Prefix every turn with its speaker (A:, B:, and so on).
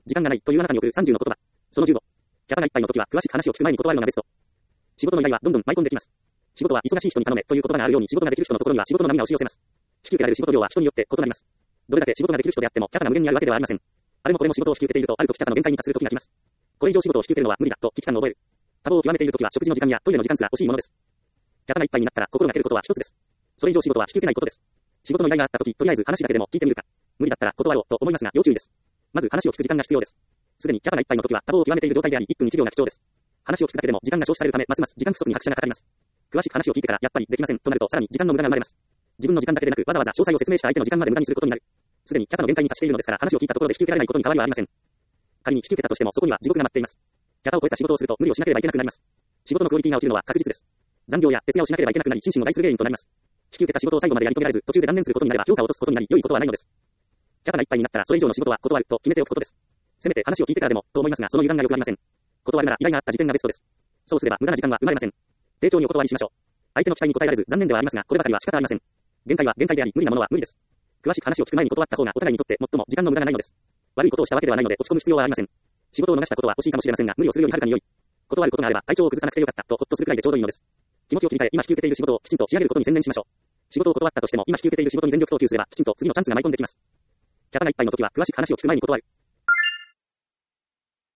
A: 時間がないというあなたに送る30の言葉。その15。キャパがいっぱいの時は詳しく話を聞く前に断るのがベスト。仕事の依頼はどんどん舞い込んできます。仕事は忙しい人に頼めという言葉があるように仕事ができる人のところには仕事の波が押し寄せます。引き受けられる仕事量は人によって異なります。どれだけ仕事ができる人であってもキャパが無限にあるわけではありません。あれもこれも仕事を引き受けているとある時キャパの限界に達する時が来ます。これ以上仕事を引き受けるのは無理だと危機感を覚える。多忙を極めている時は食事の時間やトイレの時間すら欲しいものです。キャパがいっぱいになったら心がけることは一つです。それ以上仕事は引き受けないことです。仕事の依頼があった時、とりあえず話だけでも聞いてみるか。無理だったら断ろうと思いますが要注意です。まず話を聞く時間が必要です。すでにキャパがいっぱいの時は多忙を極めている状態であり1分1秒が貴重です。話を聞くだけでも時間が消費されるためますます時間不足に拍車がかかります。詳しく話を聞いてからやっぱりできませんとなるとさらに時間の無駄が生まれます。自分の時間だけでなくわざわざ詳細を説明した相手の時間まで無駄にすることになる。すでにキャパの限界に達しているのですから話を聞いたところで引き受けられないことに変わりはありません。仮に引き受けたとしてもそこには地獄が待っています。キャパを超えた仕事をすると無理をしなければいけなくなります。仕事のクオリティが落ちるのは確実です。残業や徹夜をしなければいけなくなり心身を害する原因となります。引き受けた仕事を最後までやり遂げられず途中で断念することになれば評価を落とすことになり良いことはないのです。キャパがいっぱいになったらそれ以上の仕事は断ると決めておくことです。せめて話を聞いてからでもと思いますがその油断が良くありません。断るなら依頼があった時点がベストです。そうすれば無駄な時間は生まれません。丁重にお断りしましょう。相手の期待に応えられず残念ではありますがこればかりは仕方ありません。限界は限界であり無理なものは無理です。詳しく話を聞く前に断った方がお互いにとって最も時間の無駄がないのです。悪いことをしたわけではないので落ち込む必要はありません。仕事を逃したことは惜しいかもしれませんが無理をするよりはるかに良い。断ることがあれば体調を崩さなくてよかったとほっとするくらいでちょうどいいのです。気持ちを切り替え今引き受けている仕事をきちんと仕上げることに専念しましょう。仕事を断ったとしても今引き受けている仕事に全力投球すればきちんと次のチャンスが舞い込んできます。キャパがいっぱいの時は詳しく話を聞く前に断る。